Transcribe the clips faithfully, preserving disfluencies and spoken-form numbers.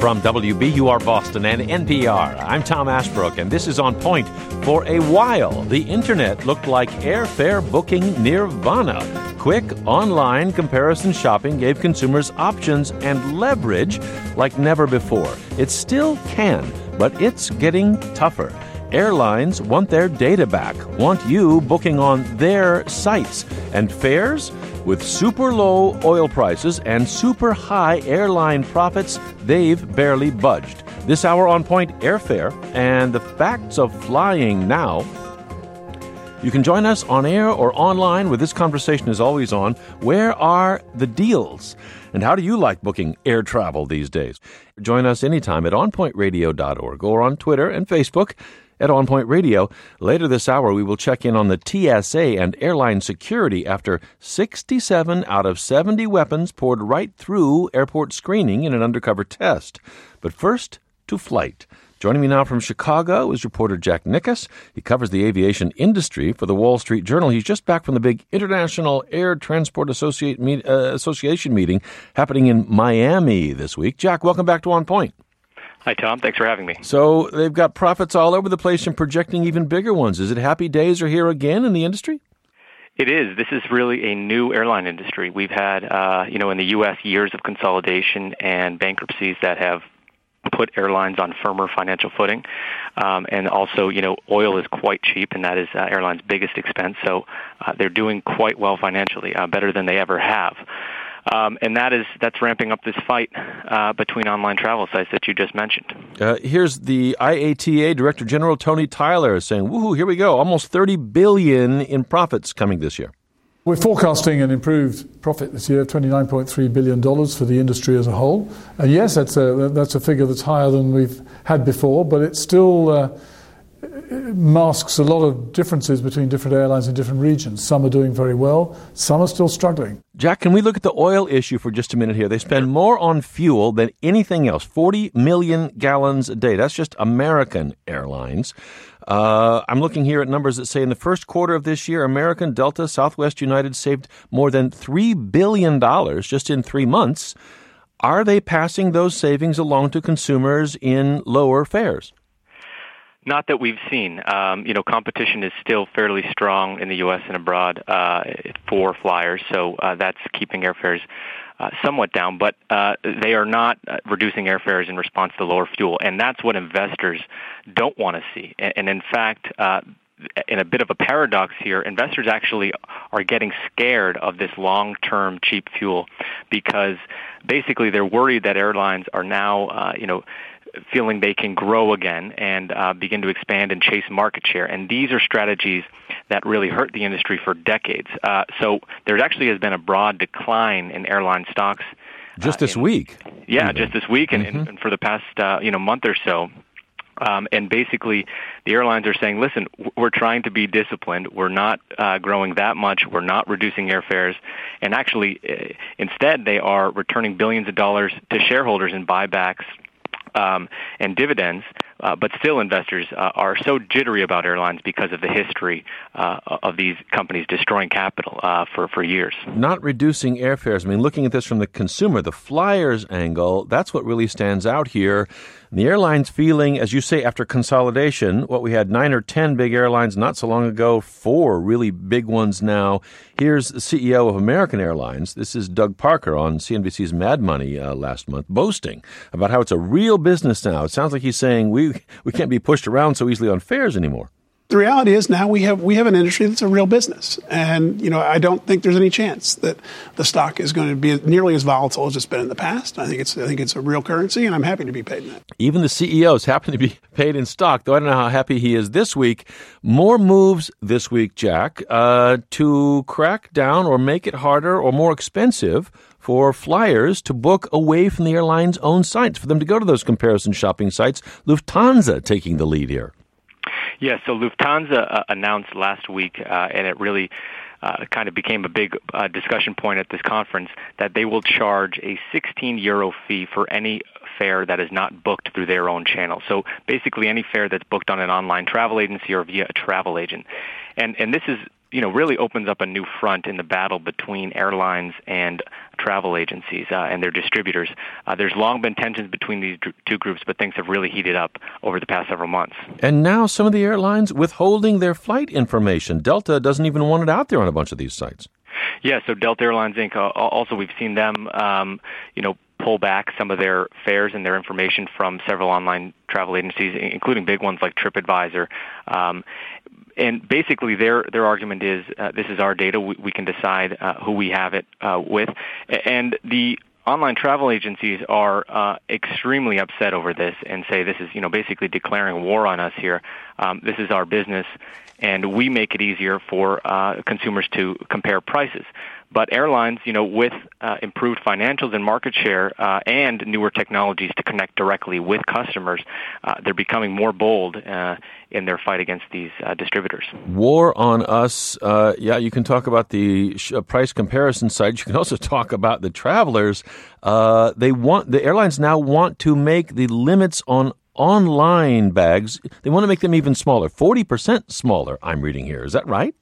From W B U R Boston and N P R, I'm Tom Ashbrook, and this is On Point. For a while, the internet looked like airfare booking nirvana. Quick online comparison shopping gave consumers options and leverage like never before. It still can, but it's getting tougher. Airlines want their data back, want you booking on their sites. And fares? With super low oil prices and super high airline profits, they've barely budged. This hour on Point, airfare and the facts of flying now. You can join us on air or online where this conversation is always on. Where are the deals? And how do you like booking air travel these days? Join us anytime at on point radio dot org or on Twitter and Facebook at On Point Radio. Later this hour, we will check in on the T S A and airline security after sixty-seven out of seventy weapons poured right through airport screening in an undercover test. But first, to flight. Joining me now from Chicago is reporter Jack Nickus. He covers the aviation industry for the Wall Street Journal. He's just back from the big International Air Transport Associate meet, uh, Association meeting happening in Miami this week. Jack, welcome back to On Point. Hi, Tom. Thanks for having me. So they've got profits all over the place and projecting even bigger ones. Is it happy days are here again in the industry? It is. This is really a new airline industry. We've had, uh, you know, in the U S, years of consolidation and bankruptcies that have put airlines on firmer financial footing. Um, and also, you know, oil is quite cheap, and that is uh, airlines' biggest expense. So uh, they're doing quite well financially, uh, better than they ever have. Um, and that is that's ramping up this fight uh, between online travel sites that you just mentioned. Uh, here's the I A T A Director General Tony Tyler saying, woohoo, here we go, almost thirty billion dollars in profits coming this year. We're forecasting an improved profit this year of twenty-nine point three billion dollars for the industry as a whole. And yes, that's a, that's a figure that's higher than we've had before, but it still uh, masks a lot of differences between different airlines in different regions. Some are doing very well, some are still struggling. Jack, can we look at the oil issue for just a minute here? They spend more on fuel than anything else, forty million gallons a day. That's just American Airlines. Uh, I'm looking here at numbers that say in the first quarter of this year, American, Delta, Southwest United saved more than three billion dollars just in three months. Are they passing those savings along to consumers in lower fares? Not that we've seen. Um, you know, competition is still fairly strong in the U S and abroad uh, for flyers, so uh, that's keeping airfares uh, somewhat down. But uh, they are not uh, reducing airfares in response to lower fuel, and that's what investors don't want to see. And, and in fact, uh, in a bit of a paradox here, investors actually are getting scared of this long-term cheap fuel because basically they're worried that airlines are now, uh, you know, feeling they can grow again and uh, begin to expand and chase market share. And these are strategies that really hurt the industry for decades. Uh, so there actually has been a broad decline in airline stocks. Just this uh, in, week. Yeah, even. just this week and, Mm-hmm. and, and for the past uh, you know month or so. Um, and basically, the airlines are saying, listen, we're trying to be disciplined. We're not uh, growing that much. We're not reducing airfares. And actually, uh, instead, they are returning billions of dollars to shareholders in buybacks Um, and dividends, uh, but still investors uh, are so jittery about airlines because of the history uh, of these companies destroying capital uh, for, for years. Not reducing airfares. I mean, looking at this from the consumer, the flyer's angle, that's what really stands out here. And the airlines feeling, as you say, after consolidation, what we had nine or ten big airlines not so long ago, four really big ones now. Here's the C E O of American Airlines. This is Doug Parker on C N B C's Mad Money uh, last month, boasting about how it's a real business now. It sounds like he's saying we we can't be pushed around so easily on fares anymore. The reality is now we have we have an industry that's a real business. And, you know, I don't think there's any chance that the stock is going to be nearly as volatile as it's been in the past. I think it's I think it's a real currency, and I'm happy to be paid in that. Even the C E Os happen to be paid in stock, though I don't know how happy he is this week. More moves this week, Jack, uh, to crack down or make it harder or more expensive for flyers to book away from the airline's own sites, for them to go to those comparison shopping sites. Lufthansa taking the lead here. Yes, so Lufthansa uh, announced last week, uh, and it really uh, kind of became a big uh, discussion point at this conference, that they will charge a sixteen euro fee for any fare that is not booked through their own channel. So basically any fare that's booked on an online travel agency or via a travel agent. And and this is you know, really opens up a new front in the battle between airlines and travel agencies uh, and their distributors. Uh, there's long been tensions between these d- two groups, but things have really heated up over the past several months. And now some of the airlines withholding their flight information. Delta doesn't even want it out there on a bunch of these sites. Yeah, so Delta Airlines, Incorporated, uh, also we've seen them, um, you know, pull back some of their fares and their information from several online travel agencies, including big ones like TripAdvisor. Um, and basically their their argument is uh, this is our data. We, we can decide uh, who we have it uh, with. And the online travel agencies are uh, extremely upset over this and say this is, you know, basically declaring war on us here. Um, this is our business, and we make it easier for uh, consumers to compare prices. But airlines, you know, with uh, improved financials and market share uh, and newer technologies to connect directly with customers, uh, they're becoming more bold uh, in their fight against these uh, distributors. War on us. Uh, yeah, you can talk about the sh- price comparison sites. You can also talk about the travelers. Uh, they want the airlines now want to make the limits on online bags. They want to make them even smaller, forty percent smaller. I'm reading here. Is that right?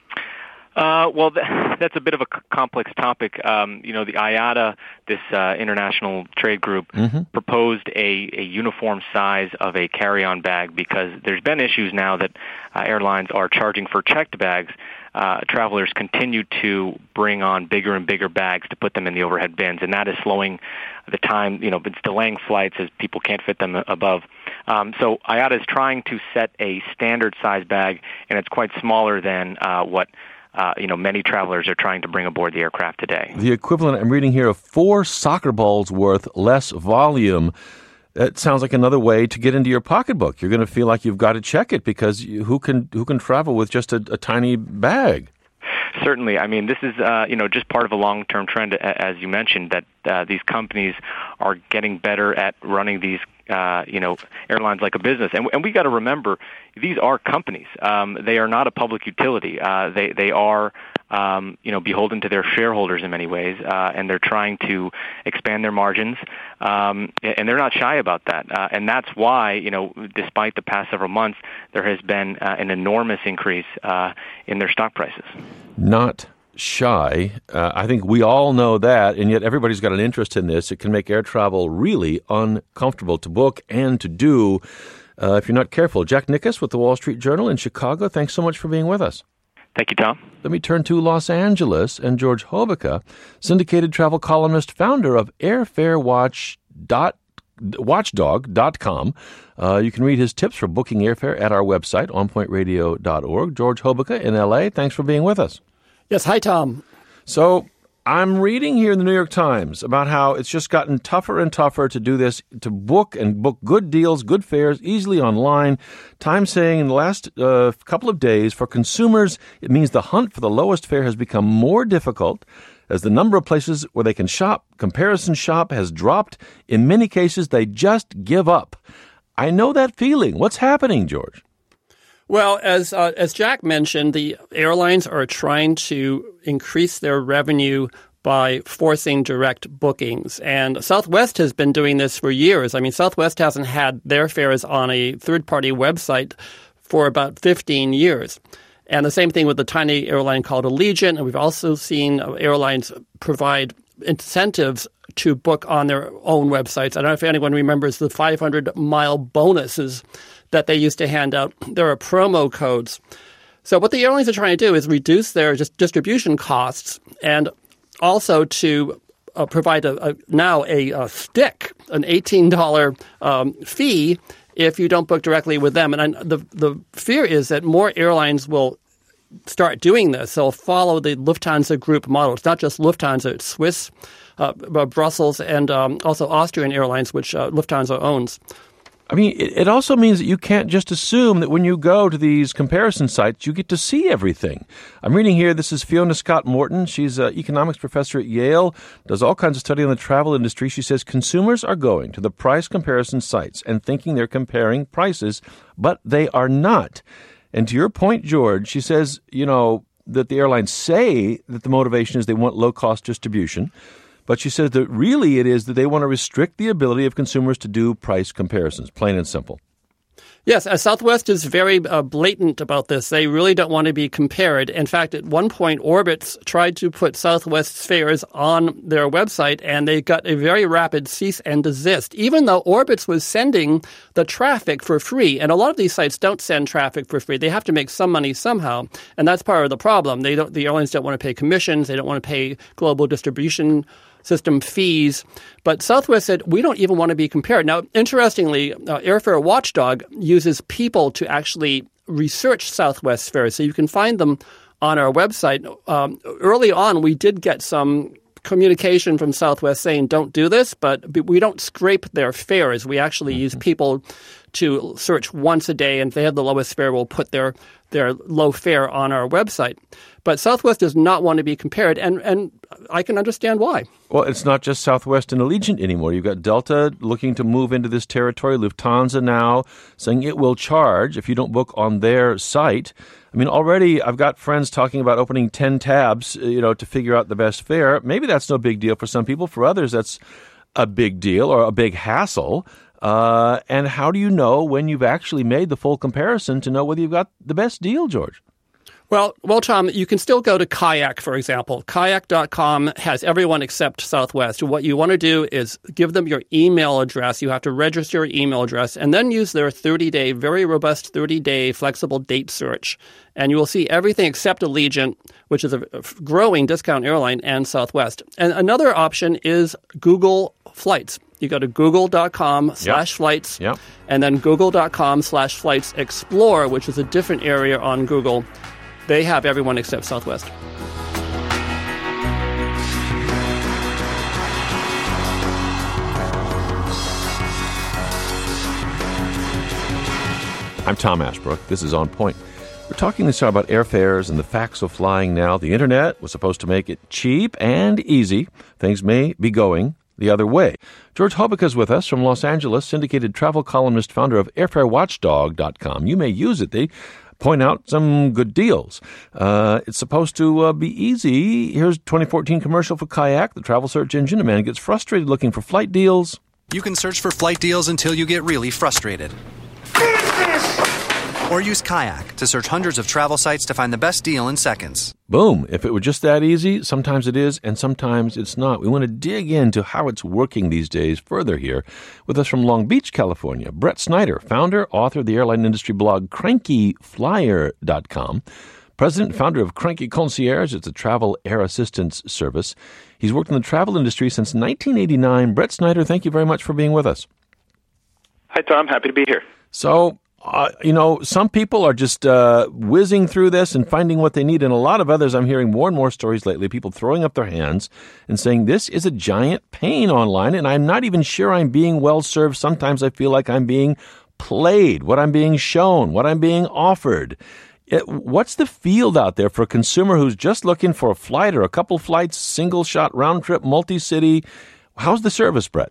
Uh, well, th- that's a bit of a c- complex topic. Um, you know, the I A T A, this uh, international trade group, mm-hmm. proposed a, a uniform size of a carry-on bag because there's been issues now that uh, airlines are charging for checked bags. Uh, travelers continue to bring on bigger and bigger bags to put them in the overhead bins, and that is slowing the time, you know, it's delaying flights as people can't fit them above. Um, so I A T A is trying to set a standard size bag, and it's quite smaller than uh, what Uh, you know, many travelers are trying to bring aboard the aircraft today. The equivalent, I'm reading here, of four soccer balls worth less volume. That sounds like another way to get into your pocketbook. You're going to feel like you've got to check it because you, who can who can travel with just a, a tiny bag? Certainly. I mean, this is, uh, you know, just part of a long-term trend, as you mentioned, that uh, these companies are getting better at running these, uh, you know, airlines like a business. And, and we got to remember, these are companies. Um, they are not a public utility. Uh, they, they are, um, you know, beholden to their shareholders in many ways, uh, and they're trying to expand their margins, um, and they're not shy about that. Uh, and that's why, you know, despite the past several months, there has been uh, an enormous increase uh, in their stock prices. Not shy. Uh, I think we all know that, and yet everybody's got an interest in this. It can make air travel really uncomfortable to book and to do uh, if you're not careful. Jack Nickus with the Wall Street Journal in Chicago, thanks so much for being with us. Thank you, Tom. Let me turn to Los Angeles and George Hobica, syndicated travel columnist, founder of airfare watch dot watchdog dot com. Uh, you can read his tips for booking airfare at our website, on point radio dot org. George Hobica in L A, thanks for being with us. Yes, hi, Tom. So I'm reading here in the New York Times about how it's just gotten tougher and tougher to do this, to book and book good deals, good fares, easily online. Times saying in the last uh, couple of days, for consumers, it means the hunt for the lowest fare has become more difficult as the number of places where they can shop, comparison shop, has dropped. In many cases, they just give up. I know that feeling. What's happening, George? Well, as uh, as Jack mentioned, the airlines are trying to increase their revenue by forcing direct bookings. And Southwest has been doing this for years. I mean, Southwest hasn't had their fares on a third-party website for about fifteen years. And the same thing with the tiny airline called Allegiant. And we've also seen airlines provide incentives to book on their own websites. I don't know if anyone remembers the five hundred mile bonuses that they used to hand out. There are promo codes. So what the airlines are trying to do is reduce their just distribution costs and also to uh, provide a, a now a, a stick, an eighteen dollars um, fee if you don't book directly with them. And I, the the fear is that more airlines will start doing this. They'll follow the Lufthansa Group model. It's not just Lufthansa, it's Swiss, uh, Brussels, and um, also Austrian Airlines, which uh, Lufthansa owns. I mean, it, it also means that you can't just assume that when you go to these comparison sites, you get to see everything. I'm reading here, this is Fiona Scott Morton. She's an economics professor at Yale, does all kinds of study on the travel industry. She says consumers are going to the price comparison sites and thinking they're comparing prices, but they are not. And to your point, George, she says, you know, that the airlines say that the motivation is they want low-cost distribution. But she says that really it is that they want to restrict the ability of consumers to do price comparisons, plain and simple. Yes, uh, Southwest is very uh, blatant about this. They really don't want to be compared. In fact, at one point, Orbitz tried to put Southwest's fares on their website, and they got a very rapid cease and desist, even though Orbitz was sending the traffic for free. And a lot of these sites don't send traffic for free. They have to make some money somehow, and that's part of the problem. They don't. The airlines don't want to pay commissions. They don't want to pay global distribution system fees. But Southwest said, we don't even want to be compared. Now, interestingly, uh, Airfare Watchdog uses people to actually research Southwest fares. So you can find them on our website. Um, early on, we did get some communication from Southwest saying, don't do this, but we don't scrape their fares. We actually use people to search once a day, and if they have the lowest fare, we'll put their their low fare on our website. But Southwest does not want to be compared, and, and I can understand why. Well, it's not just Southwest and Allegiant anymore. You've got Delta looking to move into this territory, Lufthansa now saying it will charge if you don't book on their site. I mean, already I've got friends talking about opening ten tabs, you know, to figure out the best fare. Maybe that's no big deal for some people. For others, that's a big deal or a big hassle. Uh, and how do you know when you've actually made the full comparison to know whether you've got the best deal, George? Well, well, Tom, you can still go to Kayak, for example. Kayak dot com has everyone except Southwest. What you want to do is give them your email address. You have to register your email address and then use their thirty-day, very robust thirty-day flexible date search. And you will see everything except Allegiant, which is a growing discount airline, and Southwest. And another option is Google Flights. You go to google dot com slash flights yep. and then google dot com slash flights explore, which is a different area on Google. They have everyone except Southwest. I'm Tom Ashbrook. This is On Point. We're talking this hour about airfares and the facts of flying now. The Internet was supposed to make it cheap and easy. Things may be going the other way. George Hobica is with us from Los Angeles, syndicated travel columnist, founder of airfare watchdog dot com. You may use it. They point out some good deals. Uh, it's supposed to uh, be easy. Here's a twenty fourteen commercial for Kayak, the travel search engine. A man gets frustrated looking for flight deals. You can search for flight deals until you get really frustrated. Or use Kayak to search hundreds of travel sites to find the best deal in seconds. Boom. If it were just that easy, sometimes it is, and sometimes it's not. We want to dig into how it's working these days further here. With us from Long Beach, California, Brett Snyder, founder, author of the airline industry blog cranky flyer dot com, president and founder of Cranky Concierge. It's a travel air assistance service. He's worked in the travel industry since nineteen eighty-nine. Brett Snyder, thank you very much for being with us. Hi, Tom. Happy to be here. So, Uh, you know, some people are just uh, whizzing through this and finding what they need. And a lot of others, I'm hearing more and more stories lately, people throwing up their hands and saying, this is a giant pain online, and I'm not even sure I'm being well served. Sometimes I feel like I'm being played, what I'm being shown, what I'm being offered. It, what's the field out there for a consumer who's just looking for a flight or a couple flights, single shot, round trip, multi-city? How's the service, Brett?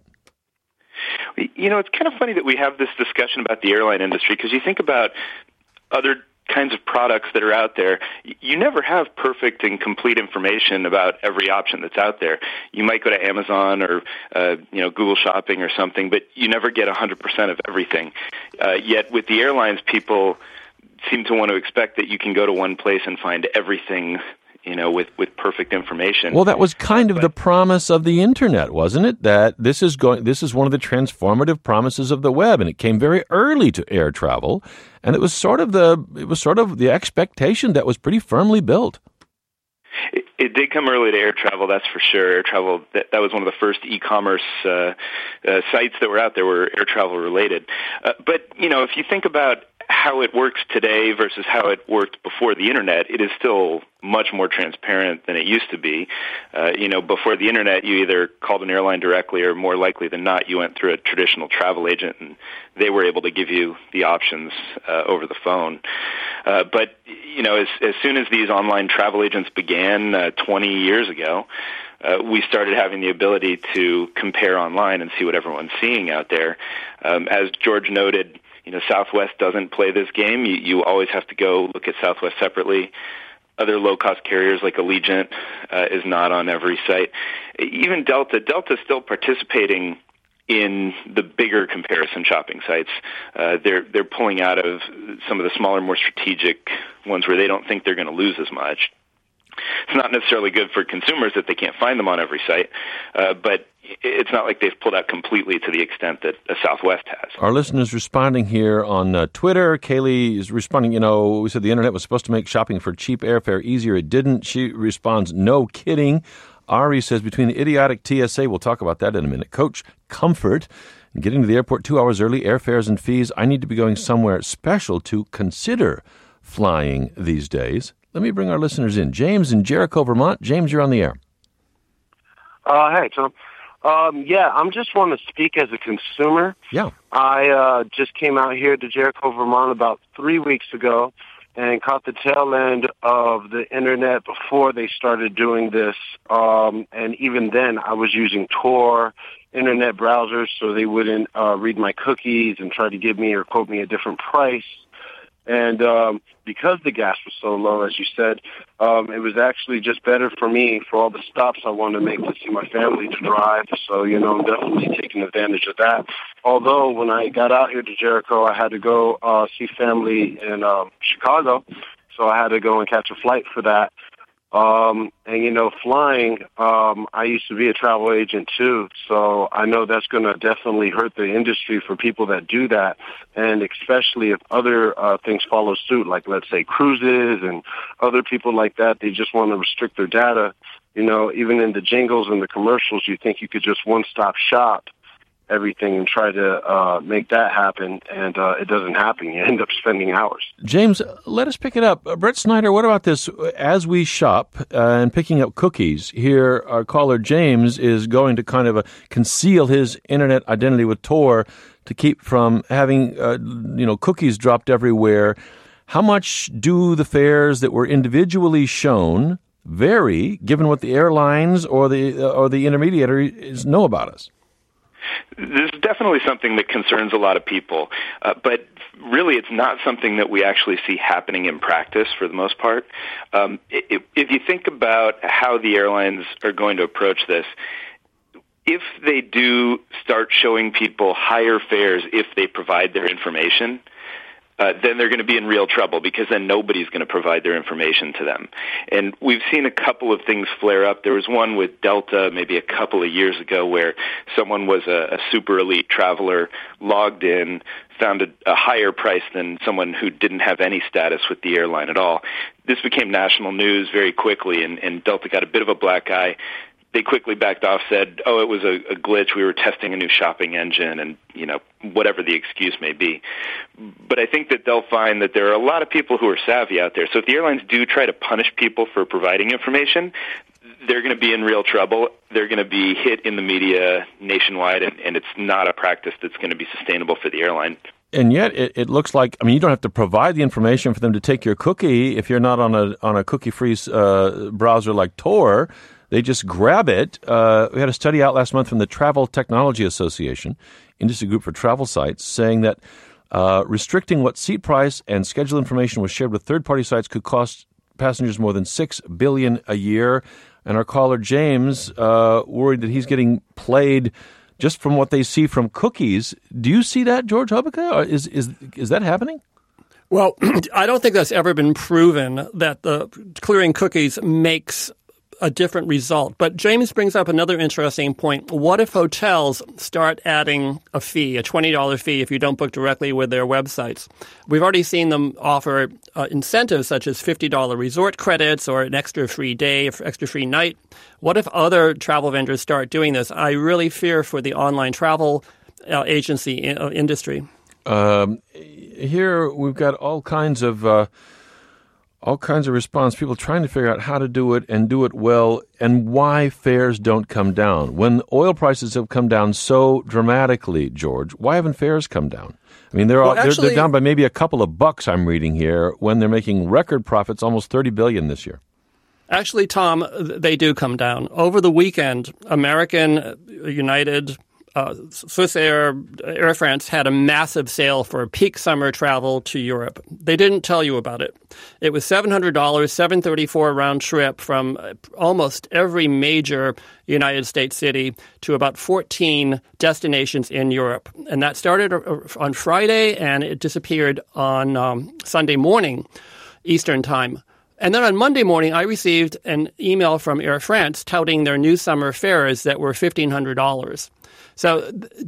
You know, it's kind of funny that we have this discussion about the airline industry because you think about other kinds of products that are out there. You never have perfect and complete information about every option that's out there. You might go to Amazon or, uh, you know, Google Shopping or something, but you never get one hundred percent of everything. Uh, yet with the airlines, people seem to want to expect that you can go to one place and find everything, you know, with, with perfect information. Well, that was kind of but, the promise of the Internet, wasn't it? That this is going, this is one of the transformative promises of the web, and it came very early to air travel, and it was sort of the, it was sort of the expectation that was pretty firmly built. It, it did come early to air travel, that's for sure. Air travel, that, that was one of the first e-commerce uh, uh, sites that were out there were air travel related. Uh, but, you know, if you think about how it works today versus how it worked before the Internet, it is still much more transparent than it used to be. Uh, you know, before the Internet, you either called an airline directly or more likely than not, you went through a traditional travel agent and they were able to give you the options uh, over the phone. Uh, but, you know, as, as soon as these online travel agents began uh, twenty years ago, Uh, we started having the ability to compare online and see what everyone's seeing out there. Um, as George noted, you know, Southwest doesn't play this game. You, you always have to go look at Southwest separately. Other low-cost carriers like Allegiant uh, is not on every site. Even Delta. Delta is still participating in the bigger comparison shopping sites. Uh, they're they're pulling out of some of the smaller, more strategic ones where they don't think they're going to lose as much. It's not necessarily good for consumers that they can't find them on every site, uh, but it's not like they've pulled out completely to the extent that a Southwest has. Our listeners responding here on uh, Twitter. Kaylee is responding, you know, we said the internet was supposed to make shopping for cheap airfare easier. It didn't. She responds, no kidding. Ari says, between the idiotic T S A, we'll talk about that in a minute, Coach Comfort, and getting to the airport two hours early, airfares and fees, I need to be going somewhere special to consider flying these days. Let me bring our listeners in. James in Jericho, Vermont. James, you're on the air. Uh, hey, Tom. Um, yeah, I'm just want to speak as a consumer. Yeah. I uh, just came out here to Jericho, Vermont about three weeks ago and caught the tail end of the internet before they started doing this. Um, and even then, I was using Tor internet browsers so they wouldn't uh, read my cookies and try to give me or quote me a different price. And um, because the gas was so low, as you said, um, it was actually just better for me for all the stops I wanted to make to see my family to drive. So, you know, I'm definitely taking advantage of that. Although when I got out here to Jericho, I had to go uh, see family in uh, Chicago. So I had to go and catch a flight for that. Um, and, you know, flying, um, I used to be a travel agent, too. So I know that's going to definitely hurt the industry for people that do that. And especially if other uh, things follow suit, like, let's say, cruises and other people like that, they just want to restrict their data. You know, even in the jingles and the commercials, you think you could just one-stop shop everything and try to uh, make that happen, and uh, it doesn't happen. You end up spending hours. James, let us pick it up. Uh, Brett Snyder, what about this? As we shop uh, and picking up cookies, here our caller James is going to kind of uh, conceal his internet identity with Tor to keep from having uh, you know cookies dropped everywhere. How much do the fares that were individually shown vary, given what the airlines or the uh, or the intermediaries know about us? This is definitely something that concerns a lot of people, uh, but really it's not something that we actually see happening in practice for the most part. Um, if, if you think about how the airlines are going to approach this, if they do start showing people higher fares if they provide their information, Uh, then they're going to be in real trouble because then nobody's going to provide their information to them. And we've seen a couple of things flare up. There was one with Delta maybe a couple of years ago where someone was a, a super elite traveler, logged in, found a, a higher price than someone who didn't have any status with the airline at all. This became national news very quickly, and, and Delta got a bit of a black eye. They quickly backed off, said, oh, it was a, a glitch. We were testing a new shopping engine and, you know, whatever the excuse may be. But I think that they'll find that there are a lot of people who are savvy out there. So if the airlines do try to punish people for providing information, they're going to be in real trouble. They're going to be hit in the media nationwide, and, and it's not a practice that's going to be sustainable for the airline. And yet, it, it looks like, I mean, you don't have to provide the information for them to take your cookie if you're not on a on a cookie-free uh, browser like Tor. They just grab it. Uh, we had a study out last month from the Travel Technology Association, industry group for travel sites, saying that uh, restricting what seat price and schedule information was shared with third-party sites could cost passengers more than six billion dollars a year. And our caller, James, uh, worried that he's getting played just from what they see from cookies. Do you see that, George Hobeika? Is, is, is that happening? Well, I don't think that's ever been proven that the clearing cookies makes a different result. But James brings up another interesting point. What if hotels start adding a fee, a twenty dollars fee, if you don't book directly with their websites? We've already seen them offer uh, incentives such as fifty dollars resort credits or an extra free day, extra free night. What if other travel vendors start doing this? I really fear for the online travel uh, agency in, uh, industry. Um, here we've got all kinds of uh, all kinds of response, people trying to figure out how to do it and do it well and why fares don't come down. When oil prices have come down so dramatically, George, why haven't fares come down? I mean, they're, well, all, actually, they're, they're down by maybe a couple of bucks, I'm reading here, when they're making record profits, almost thirty billion dollars this year. Actually, Tom, they do come down. Over the weekend, American, United, uh, Swiss Air, Air France had a massive sale for peak summer travel to Europe. They didn't tell you about it. It was seven hundred dollars, seven hundred thirty-four dollars round trip from almost every major United States city to about fourteen destinations in Europe. And that started on Friday, and it disappeared on um, Sunday morning, Eastern time. And then on Monday morning, I received an email from Air France touting their new summer fares that were fifteen hundred dollars. So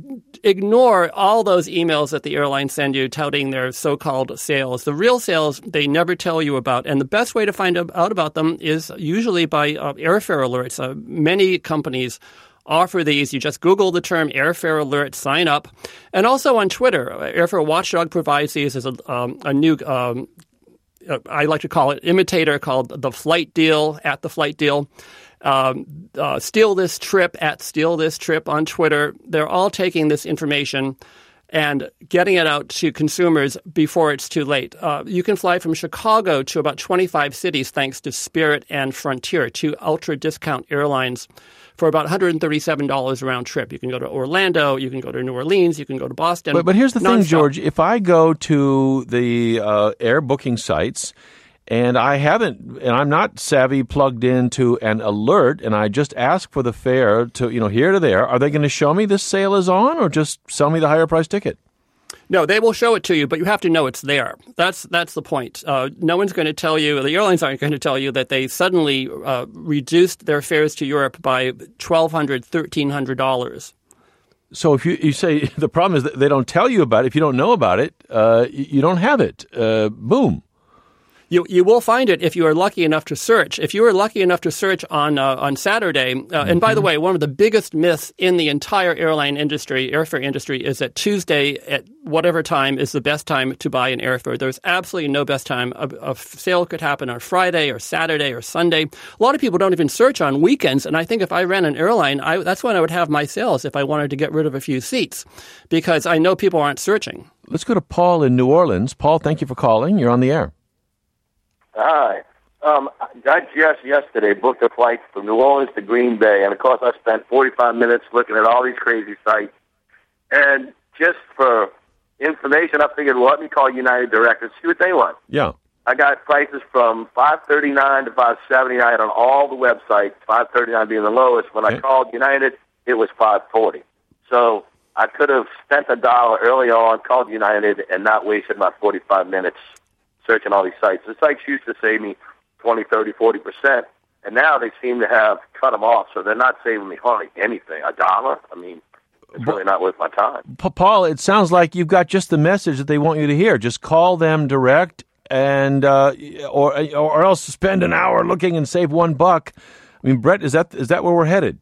ignore all those emails that the airlines send you touting their so-called sales. The real sales, they never tell you about. And the best way to find out about them is usually by uh, airfare alerts. Uh, many companies offer these. You just Google the term airfare alert, sign up. And also on Twitter, Airfare Watchdog provides these as a, um, a new um, I like to call it imitator called the Flight Deal, at the Flight Deal. Um, uh, Steal This Trip, at Steal This Trip on Twitter. They're all taking this information and getting it out to consumers before it's too late. Uh, you can fly from Chicago to about twenty-five cities thanks to Spirit and Frontier, two ultra-discount airlines, for about one hundred thirty-seven dollars a round trip. You can go to Orlando, you can go to New Orleans, you can go to Boston. But, but here's the thing, nonstop. George. If I go to the uh, air booking sites and I haven't, and I'm not savvy plugged into an alert, and I just ask for the fare to, you know, here to there, are they going to show me this sale is on or just sell me the higher price ticket? No, they will show it to you, but you have to know it's there. That's that's the point. Uh, no one's going to tell you, the airlines aren't going to tell you that they suddenly uh, reduced their fares to Europe by twelve hundred dollars, thirteen hundred dollars. So if you, you say the problem is that they don't tell you about it, if you don't know about it, uh, you don't have it. Uh, boom. You you will find it if you are lucky enough to search. If you are lucky enough to search on uh, on Saturday, uh, mm-hmm. and by the way, one of the biggest myths in the entire airline industry, airfare industry, is that Tuesday at whatever time is the best time to buy an airfare. There's absolutely no best time. A, a sale could happen on Friday or Saturday or Sunday. A lot of people don't even search on weekends, and I think if I ran an airline, I, that's when I would have my sales if I wanted to get rid of a few seats, because I know people aren't searching. Let's go to Paul in New Orleans. Paul, thank you for calling. You're on the air. Hi. Um, I just yesterday booked a flight from New Orleans to Green Bay, and of course I spent forty-five minutes looking at all these crazy sites. And just for information, I figured, well, let me call United Direct and see what they want. Yeah. I got prices from five thirty-nine to five seventy-nine on all the websites, five thirty-nine being the lowest. When okay. I called United, it was five forty. So I could have spent a dollar early on, called United, and not wasted my forty-five minutes searching all these sites. The sites used to save me twenty, thirty, forty percent, and now they seem to have cut them off, so they're not saving me hardly anything. A dollar? I mean, it's really not worth my time. Paul, it sounds like you've got just the message that they want you to hear. Just call them direct, and uh, or or else spend an hour looking and save one buck. I mean, Brett, is that is that where we're headed?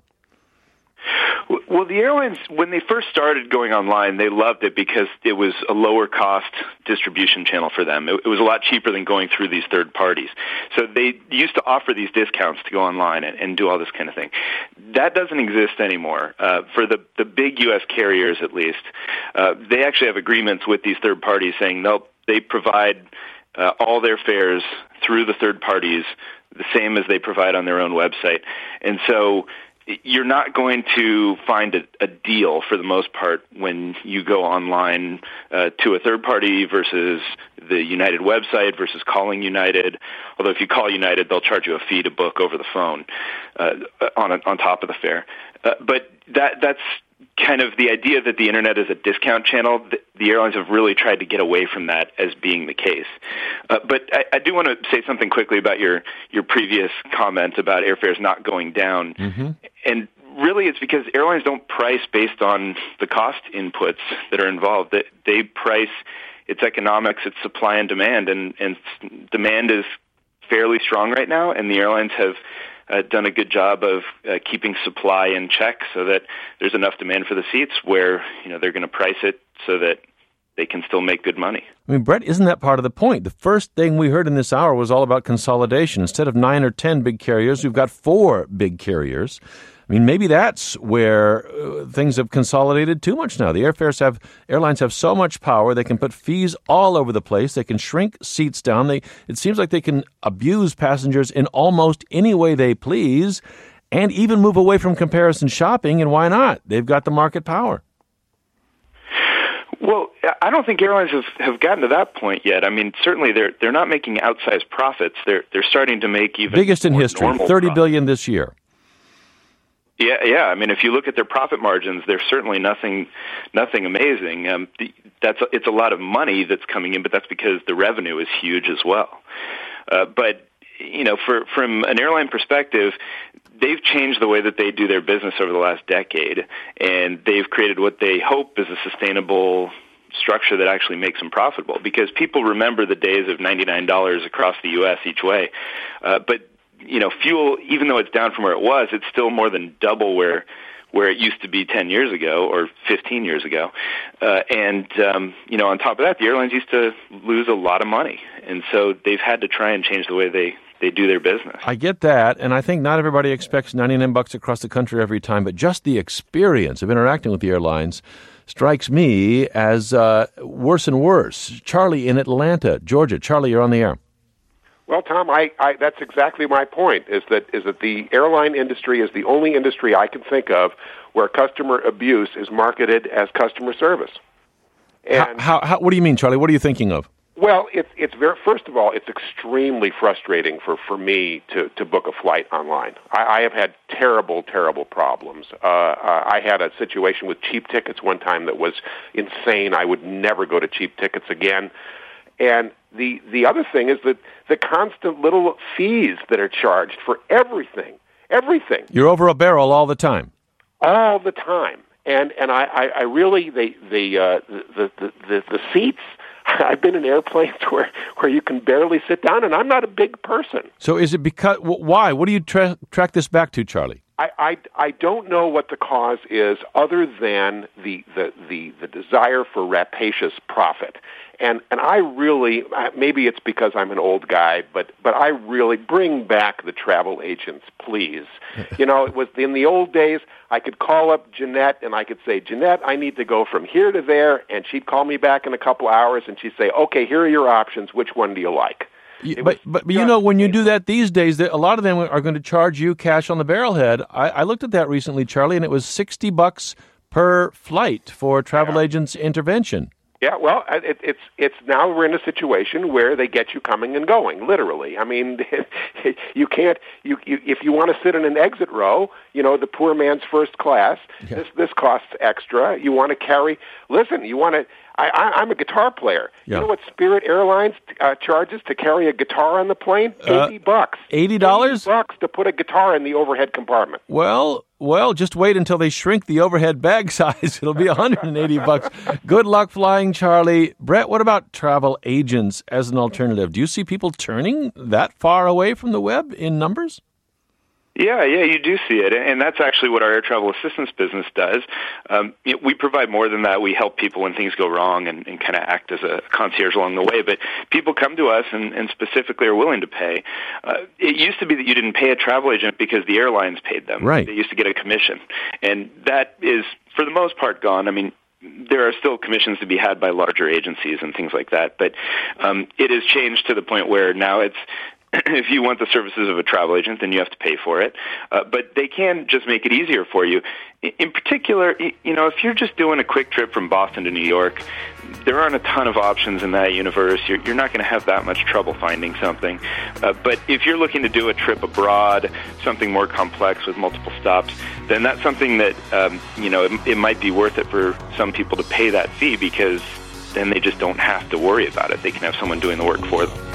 Well, the airlines, when they first started going online, they loved it because it was a lower cost distribution channel for them. It, it was a lot cheaper than going through these third parties. So they used to offer these discounts to go online and, and do all this kind of thing. That doesn't exist anymore. Uh, for the, the big U S carriers, at least, uh, they actually have agreements with these third parties saying, nope, they provide uh, all their fares through the third parties, the same as they provide on their own website. And so you're not going to find a, a deal for the most part when you go online uh, to a third party versus the United website versus calling United. Although if you call United, they'll charge you a fee to book over the phone uh, on a, on top of the fare. Uh, but that that's kind of the idea that the internet is a discount channel. The, the airlines have really tried to get away from that as being the case. Uh, but I, I do want to say something quickly about your, your previous comments about airfares not going down. Mm-hmm. And really it's because airlines don't price based on the cost inputs that are involved. They, they price its economics, its supply and demand, and, and demand is fairly strong right now, and the airlines have Uh, done a good job of uh, keeping supply in check so that there's enough demand for the seats where, you know, they're going to price it so that they can still make good money. I mean, Brett, isn't that part of the point? The first thing we heard in this hour was all about consolidation. Instead of nine or ten big carriers, we've got four big carriers. I mean, maybe that's where uh, things have consolidated too much now. The airfares have, airlines have so much power, they can put fees all over the place. They can shrink seats down. They, it seems like they can abuse passengers in almost any way they please. and even move away from comparison shopping, and why not? They've got the market power. Well, I don't think airlines have, have gotten to that point yet. I mean, certainly they're they're not making outsized profits. They're they're starting to make even biggest in more history, normal thirty profits. billion this year. Yeah, yeah. I mean, if you look at their profit margins, they're certainly nothing, nothing amazing. Um, the, that's it's a lot of money that's coming in, but that's because the revenue is huge as well. Uh, but you know, for from an airline perspective, they've changed the way that they do their business over the last decade, and they've created what they hope is a sustainable structure that actually makes them profitable. Because people remember the days of ninety-nine dollars across the U S each way, uh, but you know, fuel, even though it's down from where it was, it's still more than double where where it used to be ten years ago or fifteen years ago. Uh, and, um, you know, on top of that, the airlines used to lose a lot of money. And so they've had to try and change the way they, they do their business. I get that, and I think not everybody expects ninety-nine bucks across the country every time, but just the experience of interacting with the airlines strikes me as uh, worse and worse. Charlie in Atlanta, Georgia. Charlie, you're on the air. Well, Tom, I, I, that's exactly my point, is that is that the airline industry is the only industry I can think of where customer abuse is marketed as customer service. And how, how, how, what do you mean, Charlie? What are you thinking of? Well, it's it's very, first of all, it's extremely frustrating for, for me to, to book a flight online. I, I have had terrible, terrible problems. Uh, uh, I had a situation with cheap tickets one time that was insane. I would never go to cheap tickets again. And the the other thing is that the constant little fees that are charged for everything, everything. You're over a barrel all the time. All the time. And and I, I, I really, the the, uh, the, the, the, the seats, I've been in airplanes where, where you can barely sit down, and I'm not a big person. So is it because, why? What do you tra- track this back to, Charlie? I, I, I don't know what the cause is other than the, the, the, the desire for rapacious profit. And and I really, maybe it's because I'm an old guy, but, but I really bring back the travel agents, please. You know, it was in the old days, I could call up Jeanette and I could say, Jeanette, I need to go from here to there, and she'd call me back in a couple hours and she'd say, okay, here are your options. Which one do you like? Yeah, but, but, but you know, when you do that these days, a lot of them are going to charge you cash on the barrelhead. I, I looked at that recently, Charlie, and it was sixty bucks per flight for travel yeah. agents' intervention. Yeah, well, it, it's it's now we're in a situation where they get you coming and going, literally. I mean, you can't you, you if you want to sit in an exit row, you know, the poor man's first class. Yeah. This this costs extra. You want to carry. Listen, you want to. I, I, I'm a guitar player. Yeah. You know what Spirit Airlines uh, charges to carry a guitar on the plane? Eighty uh, bucks. Eighty dollars. Eighty bucks to put a guitar in the overhead compartment. Well, well, just wait until they shrink the overhead bag size. It'll be one hundred eighty bucks. Good luck flying, Charlie. Brett, what about travel agents as an alternative? Do you see people turning that far away from the web in numbers? Yeah, yeah, you do see it, and that's actually what our air travel assistance business does. Um, you know, we provide more than that. We help people when things go wrong and, and kind of act as a concierge along the way, but people come to us and, and specifically are willing to pay. Uh, it used to be that you didn't pay a travel agent because the airlines paid them. Right. They used to get a commission, and that is, for the most part, gone. I mean, there are still commissions to be had by larger agencies and things like that, but um, it has changed to the point where now it's, if you want the services of a travel agent, then you have to pay for it. Uh, but they can just make it easier for you. In particular, you know, if you're just doing a quick trip from Boston to New York, there aren't a ton of options in that universe. You're, you're not going to have that much trouble finding something. Uh, but if you're looking to do a trip abroad, something more complex with multiple stops, then that's something that, um, you know, it, it might be worth it for some people to pay that fee because then they just don't have to worry about it. They can have someone doing the work for them.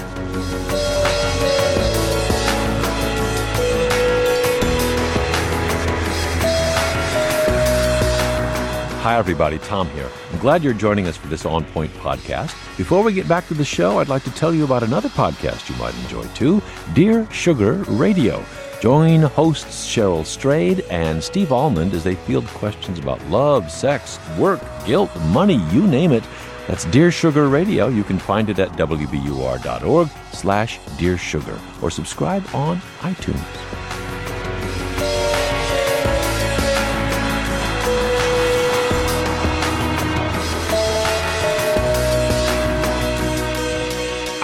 Hi, everybody. Tom here. I'm glad you're joining us for this On Point podcast. Before we get back to the show, I'd like to tell you about another podcast you might enjoy, too, Dear Sugar Radio. Join hosts Cheryl Strayed and Steve Almond as they field questions about love, sex, work, guilt, money, you name it. That's Dear Sugar Radio. You can find it at W B U R dot org slash Dear Sugar or subscribe on iTunes.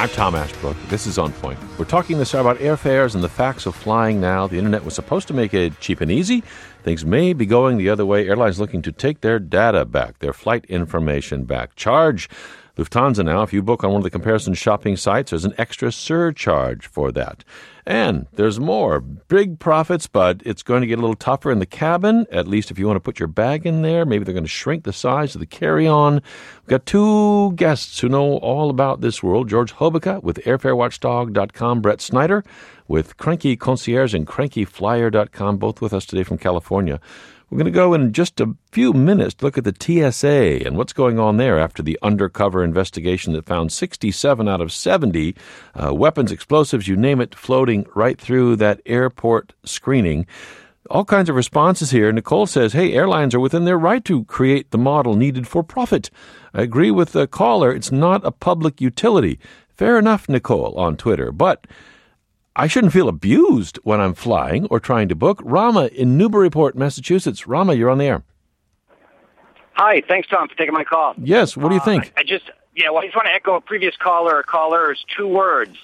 I'm Tom Ashbrook. This is On Point. We're talking this hour about airfares and the facts of flying now. The internet was supposed to make it cheap and easy. Things may be going the other way. Airlines looking to take their data back, their flight information back. Charge Lufthansa now, if you book on one of the comparison shopping sites, there's an extra surcharge for that. And there's more. Big profits, but it's going to get a little tougher in the cabin, at least if you want to put your bag in there. Maybe they're going to shrink the size of the carry-on. We've got two guests who know all about this world. George Hobeika with airfare watchdog dot com, Brett Snyder with Cranky Concierge and cranky flyer dot com, both with us today from California. We're going to go in just a few minutes to look at the T S A and what's going on there after the undercover investigation that found sixty-seven out of seventy uh, weapons, explosives, you name it, floating right through that airport screening. All kinds of responses here. Nicole says, hey, airlines are within their right to create the model needed for profit. I agree with the caller. It's not a public utility. Fair enough, Nicole, on Twitter. But I shouldn't feel abused when I'm flying or trying to book. Rama in Newburyport, Massachusetts. Rama, you're on the air. Hi, thanks, Tom, for taking my call. Yes, what do you think? Uh, I, I just, yeah, well, I just want to echo a previous caller. A caller's two words: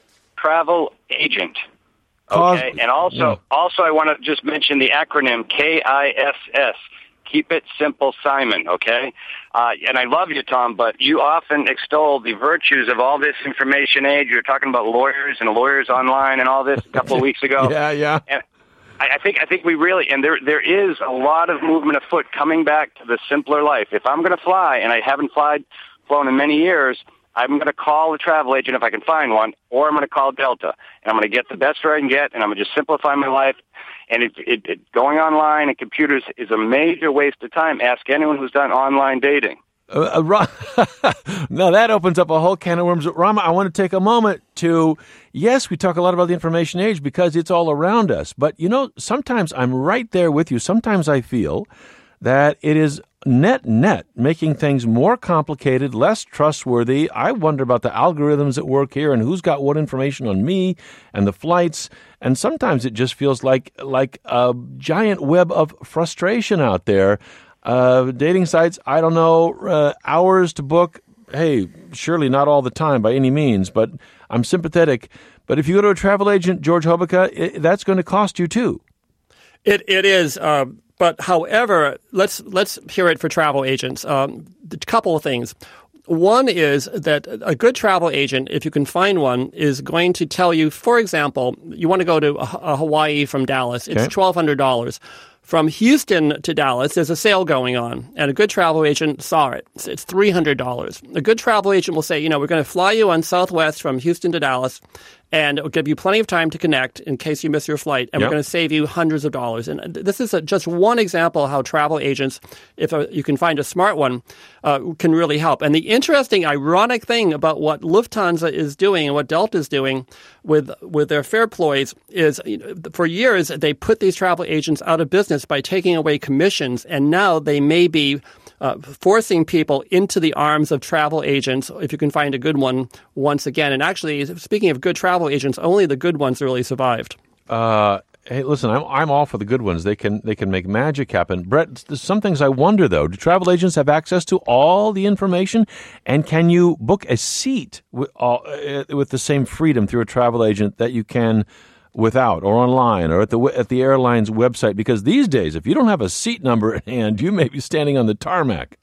travel agent. Okay, Cause, and also, yeah. also, I want to just mention the acronym K I S S. Keep it simple, Simon, okay? Uh, and I love you, Tom, but you often extol the virtues of all this information age. You were talking about lawyers and lawyers online and all this a couple of weeks ago. yeah, yeah. And I, I think I think we really, and there there is a lot of movement afoot coming back to the simpler life. If I'm going to fly, and I haven't flied, flown in many years, I'm going to call a travel agent if I can find one, or I'm going to call Delta. And I'm going to get the best fare I can get, and I'm going to just simplify my life. And it, it, it, going online and computers is a major waste of time. Ask anyone who's done online dating. Uh, uh, now, that opens up a whole can of worms. Rama, I want to take a moment to, yes, we talk a lot about the information age because it's all around us. But, you know, sometimes I'm right there with you. Sometimes I feel that it is net, net, making things more complicated, less trustworthy. I wonder about the algorithms at work here and who's got what information on me and the flights. And sometimes it just feels like like a giant web of frustration out there. Uh, dating sites, I don't know, uh, hours to book. Hey, surely not all the time by any means, but I'm sympathetic. But if you go to a travel agent, George Hobeika, it, that's going to cost you too. It it is. Uh, but however, let's let's hear it for travel agents. Um, a couple of things. One is that a good travel agent, if you can find one, is going to tell you, for example, you want to go to a Hawaii from Dallas. It's okay. twelve hundred dollars. From Houston to Dallas, there's a sale going on, and a good travel agent saw it. It's three hundred dollars. A good travel agent will say, you know, we're going to fly you on Southwest from Houston to Dallas, and it will give you plenty of time to connect in case you miss your flight, and yep. we're going to save you hundreds of dollars. And this is a, just one example how travel agents, if a, you can find a smart one, uh, can really help. And the interesting, ironic thing about what Lufthansa is doing and what Delta is doing with with their fare ploys is, you know, for years they put these travel agents out of business by taking away commissions, and now they may be Uh, forcing people into the arms of travel agents, if you can find a good one, once again. And actually, speaking of good travel agents, only the good ones really survived. Uh, hey, listen, I'm I'm all for the good ones. They can they can make magic happen. Brett, there's some things I wonder, though. Do travel agents have access to all the information? And can you book a seat with, uh, with the same freedom through a travel agent that you can without, or online, or at the at the airline's website? Because these days, if you don't have a seat number at hand, you may be standing on the tarmac.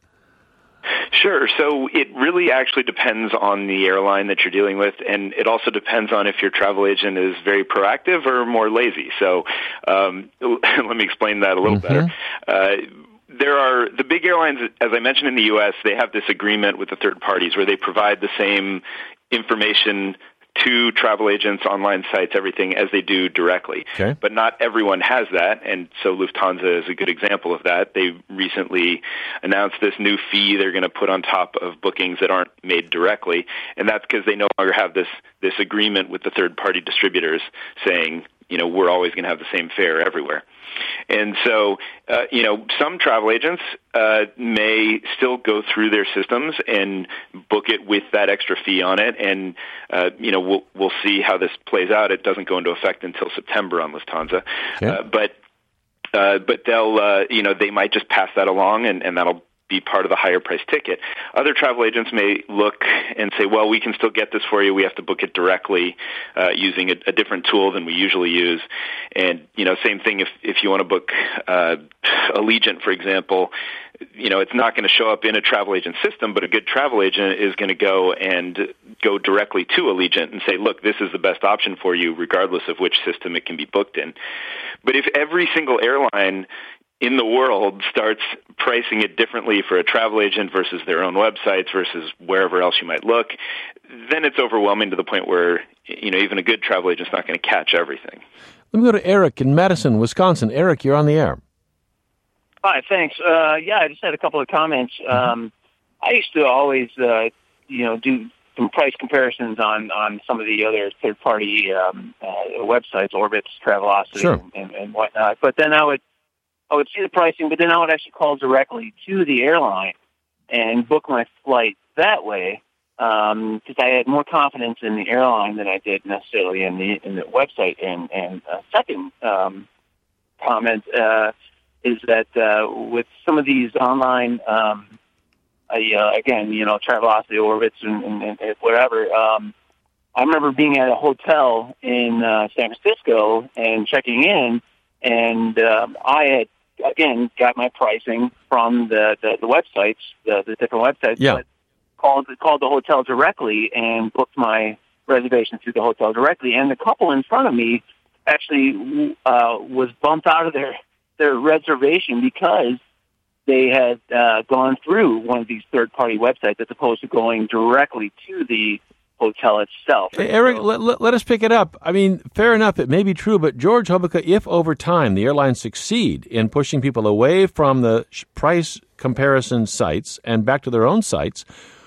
Sure. So it really actually depends on the airline that you're dealing with, and it also depends on if your travel agent is very proactive or more lazy. So um, let me explain that a little mm-hmm. better. Uh, There are the big airlines, as I mentioned in the U S, they have this agreement with the third parties where they provide the same information to travel agents, online sites, everything, as they do directly. Okay. But not everyone has that, and so Lufthansa is a good example of that. They recently announced this new fee they're going to put on top of bookings that aren't made directly, and that's because they no longer have this, this agreement with the third-party distributors saying, you know, we're always going to have the same fare everywhere. And so, uh, you know, some travel agents uh, may still go through their systems and book it with that extra fee on it. And, uh, you know, we'll, we'll see how this plays out. It doesn't go into effect until September on Lufthansa. Yeah. Uh, but uh, but they'll, uh, you know, they might just pass that along, and, and that'll be part of the higher price ticket. Other travel agents may look and say, well, we can still get this for you. We have to book it directly uh, using a, a different tool than we usually use. And, you know, same thing if, if you want to book uh, Allegiant, for example, you know, it's not going to show up in a travel agent system, but a good travel agent is going to go and go directly to Allegiant and say, look, this is the best option for you, regardless of which system it can be booked in. But if every single airline in the world starts pricing it differently for a travel agent versus their own websites versus wherever else you might look, then it's overwhelming to the point where, you know, even a good travel agent's not going to catch everything. Let me go to Eric in Madison, Wisconsin. Eric, you're on the air. Hi, thanks. Uh, yeah, I just had a couple of comments. Um, I used to always, uh, you know, do some price comparisons on, on some of the other third-party um, uh, websites, Orbitz, Travelocity, sure. and, and whatnot. But then I would I would see the pricing, but then I would actually call directly to the airline and book my flight that way because um, I had more confidence in the airline than I did necessarily in the in the website. And and uh, second um, comment uh, is that uh, with some of these online, um, uh, again, you know, Travelocity, Orbitz, and, and, and whatever. Um, I remember being at a hotel in uh, San Francisco and checking in, and um, I had. Again, got my pricing from the, the, the websites, the, the different websites, yeah. but called, called the hotel directly and booked my reservation through the hotel directly. And the couple in front of me actually uh, was bumped out of their, their reservation because they had uh, gone through one of these third-party websites as opposed to going directly to the hotel itself. Hey, Eric, so, let, let, let us pick it up. I mean, fair enough, it may be true, but George Hobica, if over time the airlines succeed in pushing people away from the price comparison sites and back to their own sites,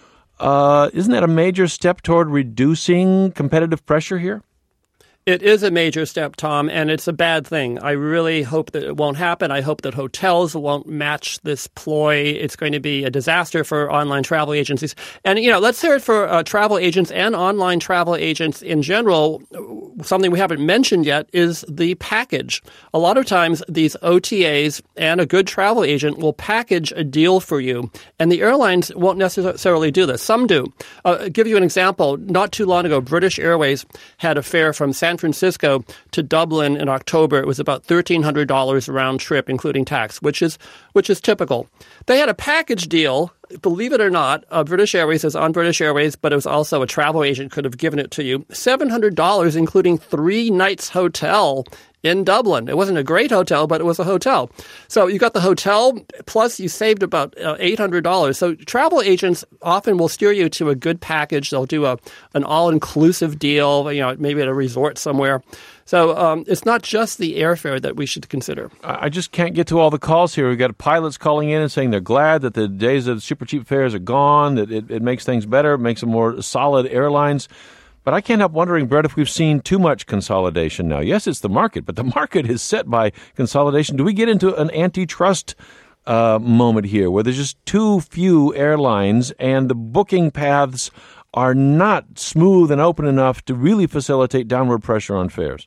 uh, isn't that a major step toward reducing competitive pressure here? It is a major step, Tom, and it's a bad thing. I really hope that it won't happen. I hope that hotels won't match this ploy. It's going to be a disaster for online travel agencies. And, you know, let's hear it for uh, travel agents and online travel agents in general. Something we haven't mentioned yet is the package. A lot of times these O T As and a good travel agent will package a deal for you, and the airlines won't necessarily do this. Some do. Uh, I'll give you an example. Not too long ago, British Airways had a fare from San Francisco to Dublin in October. It was about thirteen hundred dollars round trip, including tax, which is which is typical. They had a package deal, believe it or not. Uh, British Airways is on British Airways, but it was also a travel agent could have given it to you. seven hundred dollars, including three nights hotel in Dublin. It wasn't a great hotel, but it was a hotel. So you got the hotel, plus you saved about uh, eight hundred dollars. So travel agents often will steer you to a good package. They'll do a an all-inclusive deal, you know, maybe at a resort somewhere. So um, it's not just the airfare that we should consider. I just can't get to all the calls here. We've got pilots calling in and saying they're glad that the days of super cheap fares are gone, that it, it makes things better, makes them more solid airlines. But I can't help wondering, Brett, if we've seen too much consolidation now. Yes, it's the market, but the market is set by consolidation. Do we get into an antitrust uh, moment here where there's just too few airlines and the booking paths are not smooth and open enough to really facilitate downward pressure on fares?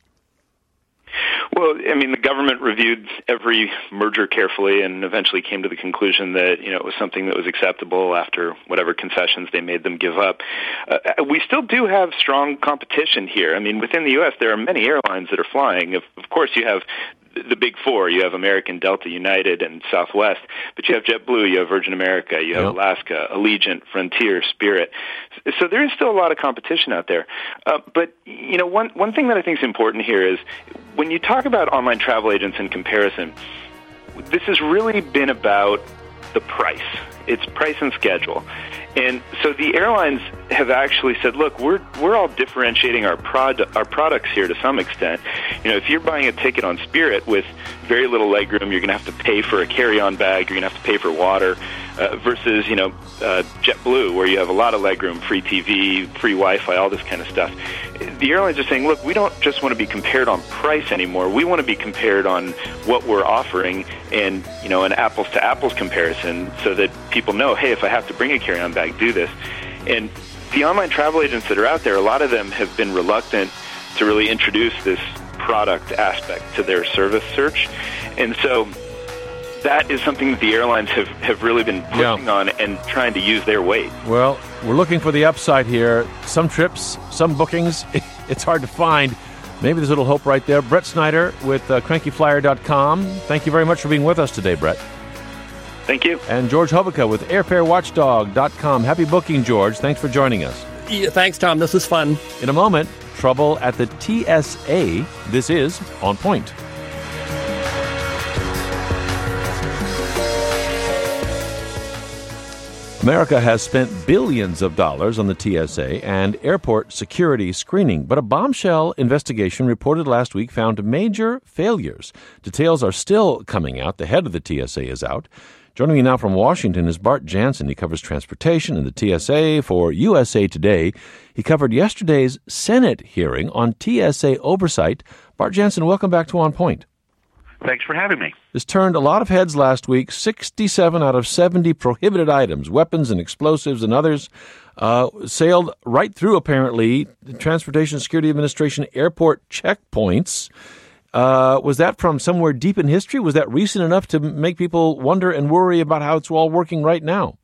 Well, I mean, the government reviewed every merger carefully and eventually came to the conclusion that, you know, it was something that was acceptable after whatever concessions they made them give up. Uh, we still do have strong competition here. I mean, within the U S, there are many airlines that are flying. Of, of course, you have the big four. You have American, Delta, United, and Southwest. But you have JetBlue, you have Virgin America, you have yep. Alaska, Allegiant, Frontier, Spirit. So there is still a lot of competition out there. Uh, but, you know, one, one thing that I think is important here is when you talk about online travel agents in comparison, this has really been about the price. It's price and schedule. And so the airlines have actually said, look, we're we're all differentiating our prod, our products here to some extent. You know, if you're buying a ticket on Spirit with very little legroom, you're going to have to pay for a carry-on bag, you're going to have to pay for water, uh, versus, you know, uh, JetBlue, where you have a lot of legroom, free T V, free Wi-Fi, all this kind of stuff. The airlines are saying, look, we don't just want to be compared on price anymore. We want to be compared on what we're offering and, you know, an apples-to-apples comparison so that people know, hey, if I have to bring a carry-on bag, do this. And the online travel agents that are out there, a lot of them have been reluctant to really introduce this product aspect to their service search. And so that is something that the airlines have, have really been pushing yeah. on and trying to use their weight. Well, we're looking for the upside here. Some trips, some bookings, it's hard to find. Maybe there's a little hope right there. Brett Snyder with uh, cranky flyer dot com. Thank you very much for being with us today, Brett. Thank you. And George Hobica with airfare watchdog dot com. Happy booking, George. Thanks for joining us. Yeah, thanks, Tom. This was fun. In a moment, trouble at the T S A. This is On Point. America has spent billions of dollars on the T S A and airport security screening, but a bombshell investigation reported last week found major failures. Details are still coming out. The head of the T S A is out. Joining me now from Washington is Bart Jansen. He covers transportation and the T S A for U S A Today. He covered yesterday's Senate hearing on T S A oversight. Bart Jansen, welcome back to On Point. Thanks for having me. This turned a lot of heads last week. sixty-seven out of seventy prohibited items, weapons and explosives and others, uh, sailed right through, apparently, the Transportation Security Administration airport checkpoints. Uh, was that from somewhere deep in history? Was that recent enough to make people wonder and worry about how it's all working right now?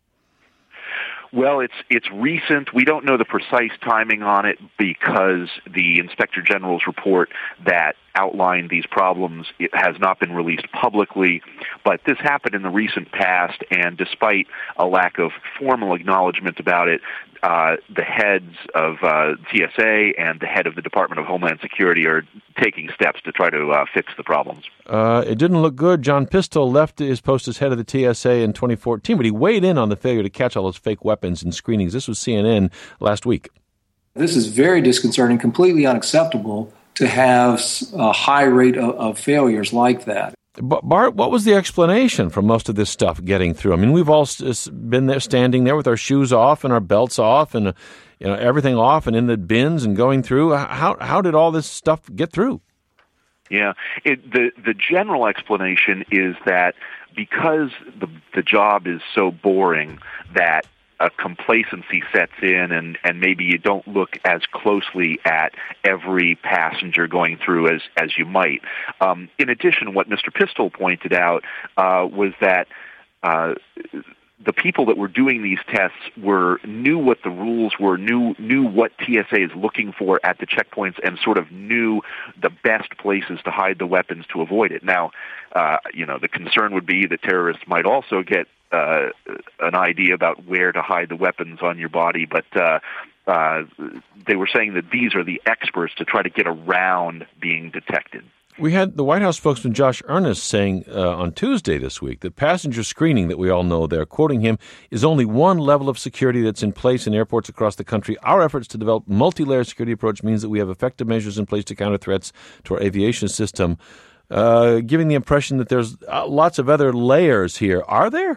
Well, it's it's recent. We don't know the precise timing on it because the Inspector General's report that outlined these problems it has not been released publicly. But this happened in the recent past, and despite a lack of formal acknowledgement about it, uh, the heads of uh, T S A and the head of the Department of Homeland Security are taking steps to try to uh, fix the problems. Uh, it didn't look good. John Pistole left his post as head of the T S A in twenty fourteen, but he weighed in on the failure to catch all those fake weapons and screenings. This was C N N last week. This is very disconcerting, completely unacceptable to have a high rate of, of failures like that. But Bart, what was the explanation for most of this stuff getting through? I mean, we've all been there, standing there with our shoes off and our belts off and you know everything off and in the bins and going through. How how did all this stuff get through? Yeah, it, the the general explanation is that because the the job is so boring that a complacency sets in, and, and maybe you don't look as closely at every passenger going through as, as you might. Um, in addition, what Mister Pistole pointed out uh, was that uh, the people that were doing these tests were knew what the rules were, knew knew what T S A is looking for at the checkpoints, and sort of knew the best places to hide the weapons to avoid it. Now, uh, you know, the concern would be that terrorists might also get Uh, an idea about where to hide the weapons on your body, but uh, uh, they were saying that these are the experts to try to get around being detected. We had the White House spokesman Josh Earnest saying uh, on Tuesday this week that passenger screening that we all know there, quoting him, is only one level of security that's in place in airports across the country. Our efforts to develop multi-layer security approach means that we have effective measures in place to counter threats to our aviation system, uh, giving the impression that there's uh, lots of other layers here. Are there?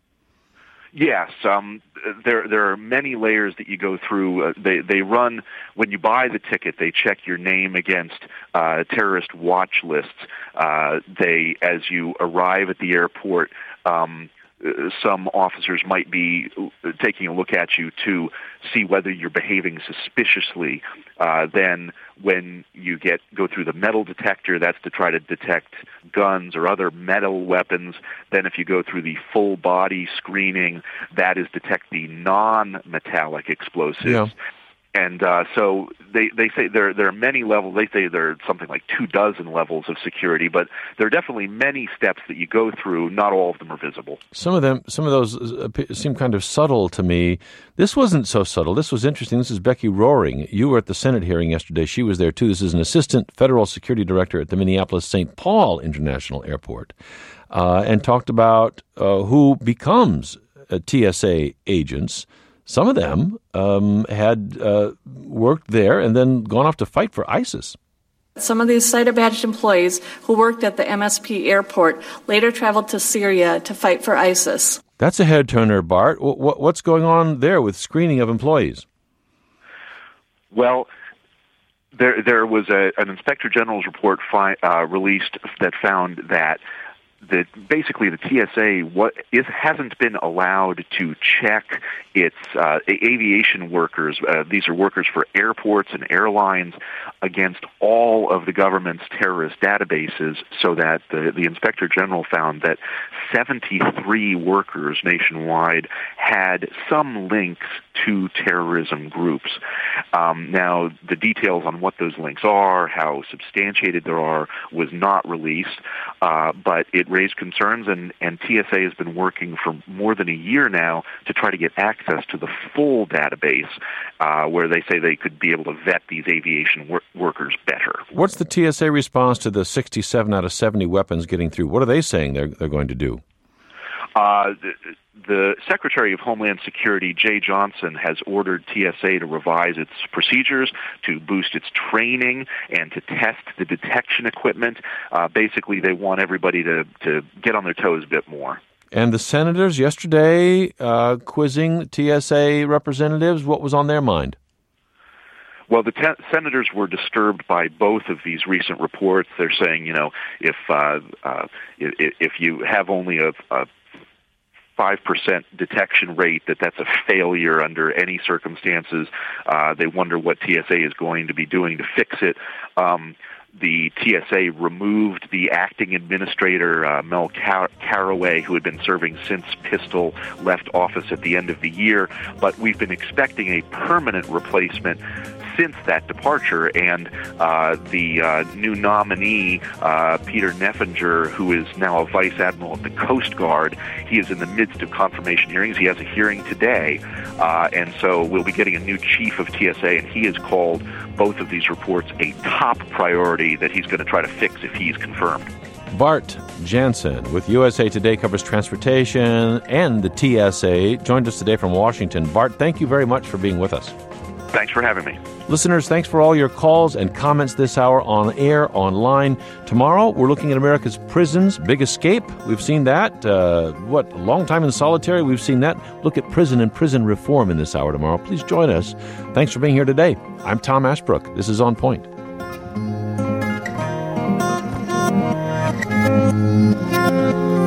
Yes, um, there there are many layers that you go through. Uh, they they run when you buy the ticket. They check your name against uh, terrorist watch lists. Uh, they, as you arrive at the airport, um, some officers might be taking a look at you to see whether you're behaving suspiciously. Uh, then when you get go through the metal detector, that's to try to detect guns or other metal weapons. Then if you go through the full body screening, that is detect the non-metallic explosives. Yeah. And uh, so they, they say there there are many levels. They say there are something like two dozen levels of security, but there are definitely many steps that you go through. Not all of them are visible. Some of them, some of those seem kind of subtle to me. This wasn't so subtle. This was interesting. This is Becky Rohring. You were at the Senate hearing yesterday. She was there too. This is an assistant federal security director at the Minneapolis Saint Paul International Airport, uh, and talked about uh, who becomes uh, T S A agents. Some of them um, had uh, worked there and then gone off to fight for ISIS. Some of these SITA-badged employees who worked at the M S P airport later traveled to Syria to fight for ISIS. That's a head-turner, Bart. W- what's going on there with screening of employees? Well, there there was a, an Inspector General's report fi- uh, released that found that that basically the T S A what is hasn't been allowed to check its uh, aviation workers. Uh, these are workers for airports and airlines against all of the government's terrorist databases, so that the, the Inspector General found that seventy-three workers nationwide had some links to terrorism groups. Um, now, the details on what those links are, how substantiated there are, was not released, uh, but it raised concerns, and, and T S A has been working for more than a year now to try to get access to the full database, uh, where they say they could be able to vet these aviation wor- workers better. What's the T S A response to the sixty-seven out of seventy weapons getting through? What are they saying they're, they're going to do? Uh, the, the Secretary of Homeland Security, Jay Johnson, has ordered T S A to revise its procedures, to boost its training, and to test the detection equipment. Uh, basically, they want everybody to, to get on their toes a bit more. And the senators yesterday uh, quizzing T S A representatives, what was on their mind? Well, the te- senators were disturbed by both of these recent reports. They're saying, you know, if uh, uh, if, if you have only a, a five percent detection rate, that that's a failure under any circumstances. Uh, they wonder what T S A is going to be doing to fix it. Um, the T S A removed the acting administrator, uh, Mel Car- Caraway, who had been serving since Pistol left office at the end of the year, but we've been expecting a permanent replacement since that departure, and uh, the uh, new nominee, uh, Peter Neffinger, who is now a vice admiral at the Coast Guard, he is in the midst of confirmation hearings. He has a hearing today, uh, and so we'll be getting a new chief of T S A, and he has called both of these reports a top priority that he's going to try to fix if he's confirmed. Bart Jansen with U S A Today covers transportation and the T S A, joined us today from Washington. Bart, thank you very much for being with us. Thanks for having me. Listeners, thanks for all your calls and comments this hour on air, online. Tomorrow, we're looking at America's prisons, Big Escape. We've seen that. Uh, what, a long time in solitary? We've seen that. Look at prison and prison reform in this hour tomorrow. Please join us. Thanks for being here today. I'm Tom Ashbrook. This is On Point. Thank you.